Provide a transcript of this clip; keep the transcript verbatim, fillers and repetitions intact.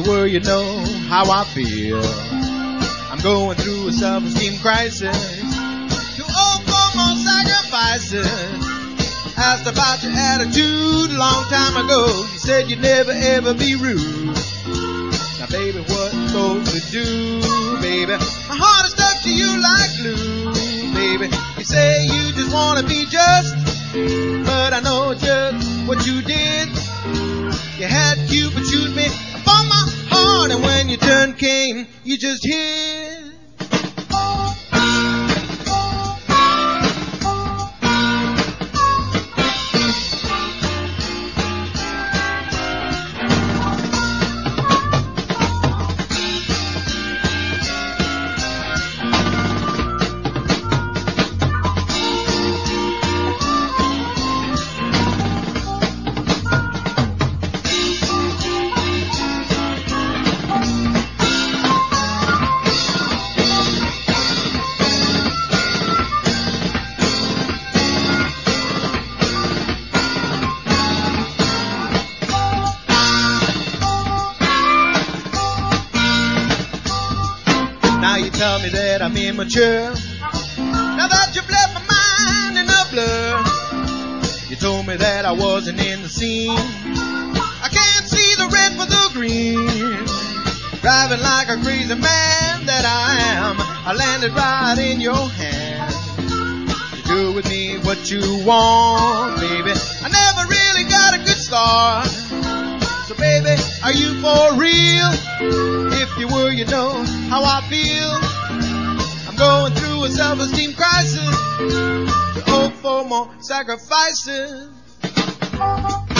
were, you know how I feel. I'm going through a self-esteem crisis. Too old for more sacrifices. Asked about your attitude a long time ago. You said you'd never ever be rude. Now baby, what I'm supposed to do, baby? My heart is stuck to you like glue, baby. You say you just wanna be just, but I know just what you did. You had Cupid shoot me upon my heart, and when your turn came, you just hid. Tell me that I'm immature. Now that you've left my mind in a blur. You told me that I wasn't in the scene. I can't see the red for the green. Driving like a crazy man that I am. I landed right in your hand. You do with me what you want, baby. I never really got a good start. So baby, are you for real? If you were, you know how I feel. I'm going through a self-esteem crisis. To hope for more sacrifices.